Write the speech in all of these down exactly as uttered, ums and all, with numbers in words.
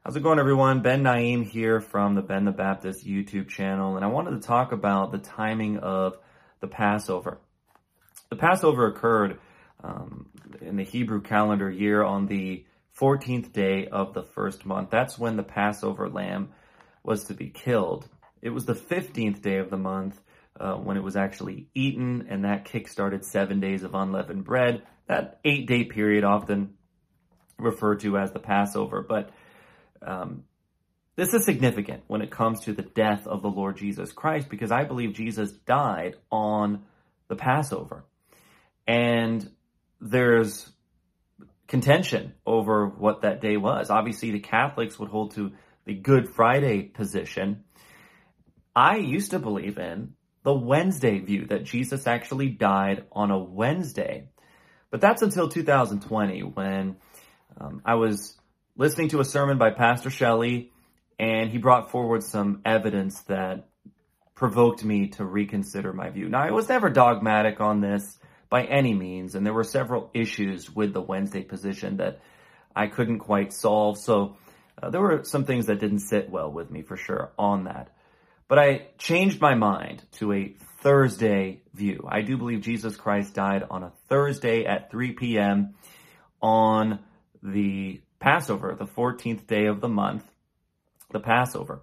How's it going, everyone? Ben Naim here from the Ben the Baptist YouTube channel, and I wanted to talk about the timing of the Passover. The Passover occurred um, in the Hebrew calendar year on the fourteenth day of the first month. That's when the Passover lamb was to be killed. It was the fifteenth day of the month uh, when it was actually eaten, and that kick-started seven days of unleavened bread. That eight-day period often referred to as the Passover, but Um, this is significant when it comes to the death of the Lord Jesus Christ, because I believe Jesus died on the Passover. And there's contention over what that day was. Obviously, the Catholics would hold to the Good Friday position. I used to believe in the Wednesday view, that Jesus actually died on a Wednesday. But that's until two thousand twenty, when um, I was listening to a sermon by Pastor Shelley, and he brought forward some evidence that provoked me to reconsider my view. Now, I was never dogmatic on this by any means, and there were several issues with the Wednesday position that I couldn't quite solve. So uh, there were some things that didn't sit well with me for sure on that. But I changed my mind to a Thursday view. I do believe Jesus Christ died on a Thursday at three p.m. on the Passover, the fourteenth day of the month, the Passover.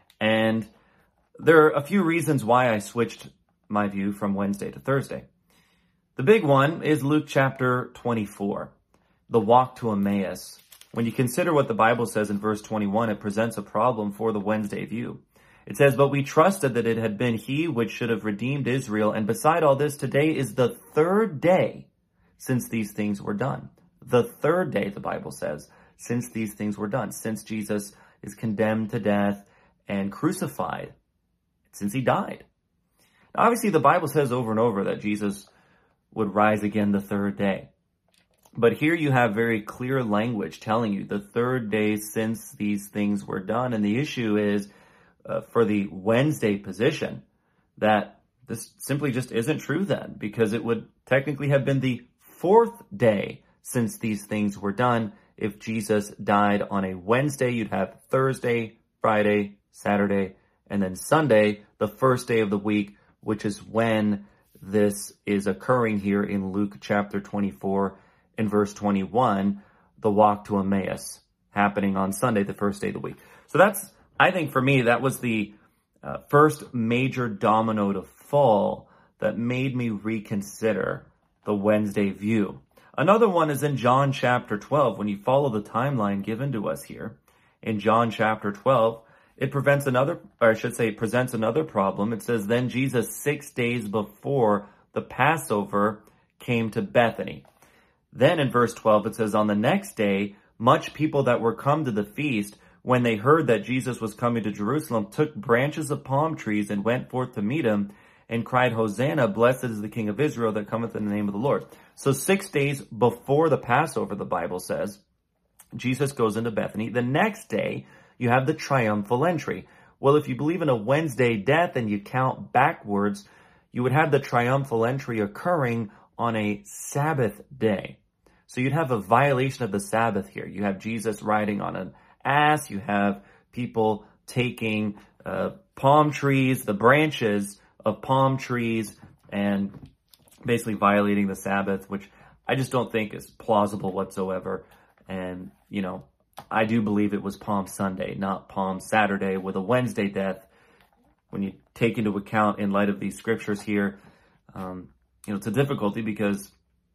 And there are a few reasons why I switched my view from Wednesday to Thursday. The big one is Luke chapter twenty-four, the walk to Emmaus. When you consider what the Bible says in verse twenty-one, it presents a problem for the Wednesday view. It says, "But we trusted that it had been he which should have redeemed Israel, and beside all this, today is the third day since these things were done." The third day, the Bible says, since these things were done, since Jesus is condemned to death and crucified, since he died. Now, obviously, the Bible says over and over that Jesus would rise again the third day. But here you have very clear language telling you the third day since these things were done. And the issue is uh, for the Wednesday position that this simply just isn't true then, because it would technically have been the fourth day since these things were done. If Jesus died on a Wednesday, you'd have Thursday, Friday, Saturday, and then Sunday, the first day of the week, which is when this is occurring here in Luke chapter twenty-four and verse twenty-one, the walk to Emmaus, happening on Sunday, the first day of the week. So that's, I think for me, that was the uh, first major domino to fall that made me reconsider the Wednesday view. Another one is in John chapter twelve. When you follow the timeline given to us here, in John chapter twelve, it prevents another, or I should say, it presents another problem. It says, "Then Jesus, six days before the Passover, came to Bethany." Then in verse twelve, it says, "On the next day, much people that were come to the feast, when they heard that Jesus was coming to Jerusalem, took branches of palm trees and went forth to meet him, and cried, 'Hosanna, blessed is the King of Israel that cometh in the name of the Lord.'" So six days before the Passover, the Bible says, Jesus goes into Bethany. The next day, you have the triumphal entry. Well, if you believe in a Wednesday death and you count backwards, you would have the triumphal entry occurring on a Sabbath day. So you'd have a violation of the Sabbath here. You have Jesus riding on an ass. You have people taking uh, palm trees, the branches of palm trees, and basically violating the Sabbath, which I just don't think is plausible whatsoever. And, you know, I do believe it was Palm Sunday, not Palm Saturday, with a Wednesday death. When you take into account, in light of these scriptures here, um, you know, it's a difficulty because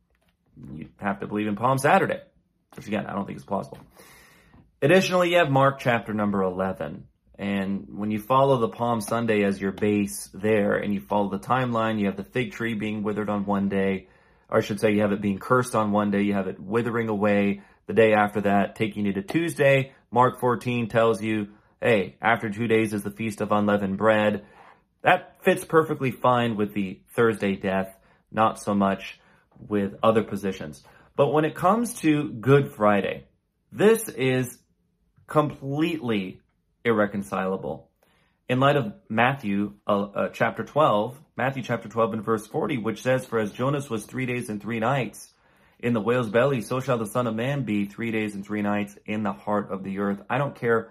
you have to believe in Palm Saturday, which again, I don't think is plausible. Additionally, you have Mark chapter number eleven. And when you follow the Palm Sunday as your base there, and you follow the timeline, you have the fig tree being withered on one day, or I should say you have it being cursed on one day, you have it withering away the day after that, taking you to Tuesday. Mark fourteen tells you, hey, after two days is the Feast of Unleavened Bread. That fits perfectly fine with the Thursday death, not so much with other positions. But when it comes to Good Friday, this is completely irreconcilable. In light of Matthew uh, uh, chapter twelve, Matthew chapter twelve and verse forty, which says, "For as Jonas was three days and three nights in the whale's belly, so shall the Son of Man be three days and three nights in the heart of the earth. I don't care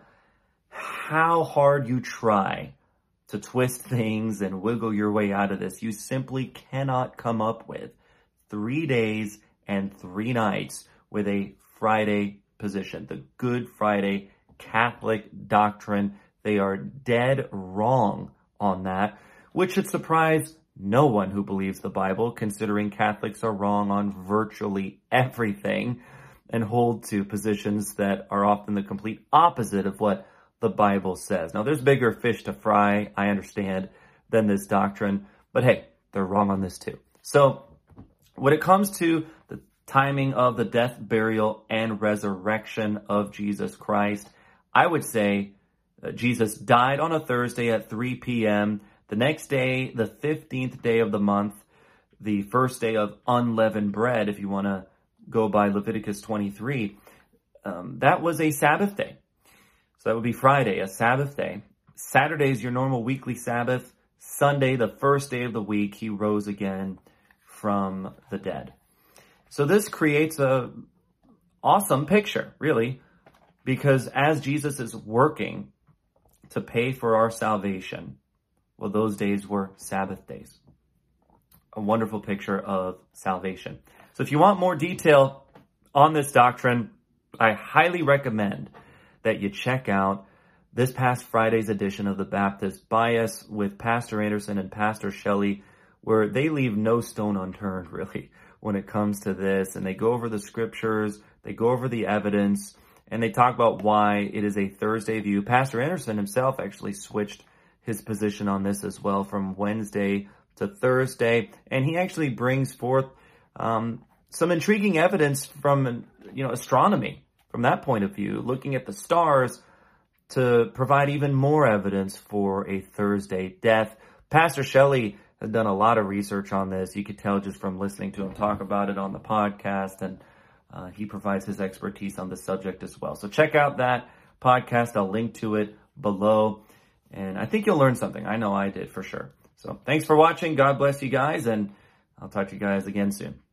how hard you try to twist things and wiggle your way out of this. You simply cannot come up with three days and three nights with a Friday position. The Good Friday Catholic doctrine. They are dead wrong on that, which should surprise no one who believes the Bible, considering Catholics are wrong on virtually everything and hold to positions that are often the complete opposite of what the Bible says. Now, there's bigger fish to fry, I understand, than this doctrine, but hey, they're wrong on this too. So, when it comes to the timing of the death, burial, and resurrection of Jesus Christ, I would say uh, Jesus died on a Thursday at three p.m., the next day, the fifteenth day of the month, the first day of unleavened bread, if you want to go by Leviticus twenty-three, um, that was a Sabbath day. So that would be Friday, a Sabbath day. Saturday is your normal weekly Sabbath. Sunday, the first day of the week, he rose again from the dead. So this creates a awesome picture, really, because as Jesus is working to pay for our salvation, well, those days were Sabbath days. A wonderful picture of salvation. So if you want more detail on this doctrine, I highly recommend that you check out this past Friday's edition of the Baptist Bias with Pastor Anderson and Pastor Shelley, where they leave no stone unturned, really, when it comes to this. And they go over the scriptures, they go over the evidence, and they talk about why it is a Thursday view. Pastor Anderson himself actually switched his position on this as well from Wednesday to Thursday. And he actually brings forth um, some intriguing evidence from, you know, astronomy from that point of view, looking at the stars to provide even more evidence for a Thursday death. Pastor Shelley has done a lot of research on this. You could tell just from listening to him talk about it on the podcast, and uh, he provides his expertise on the subject as well. So check out that podcast. I'll link to it below. And I think you'll learn something. I know I did for sure. So thanks for watching. God bless you guys. And I'll talk to you guys again soon.